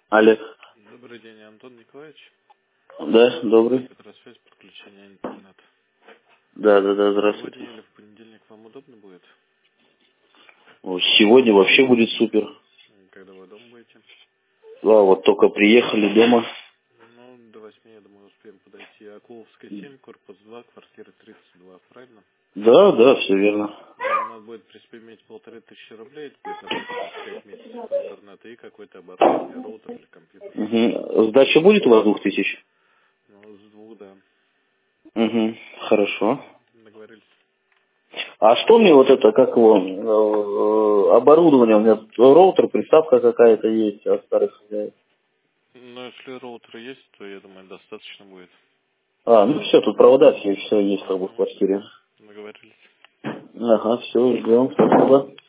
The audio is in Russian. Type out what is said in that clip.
Олег. Добрый день, Антон Николаевич. Да, добрый. Петросвязь, подключение интернета. Да, здравствуйте. Сегодня или в понедельник вам удобно будет? Сегодня вообще будет супер. Когда вы дома будете? Да, вот только приехали дома. Ну, до 8, я думаю, успеем подойти. Акуловская 7, корпус 2, квартира 32, правильно? Да, все верно. Вам надо будет, в принципе, иметь 1500 рублей, это будет на 5 месяцев интернета и какой-то оборудование, роутер или компьютер. Угу. Сдача будет у вас 2000? Ну, с двух, да. Угу, хорошо. Договорились. А что мне вот это, как его, оборудование, у меня тут роутер, приставка какая-то есть, от старых хозяев. Ну, если роутер есть, то, я думаю, достаточно будет. Ну все, тут провода все есть как бы в квартире. Договорились. Ага, все, ждем, спасибо.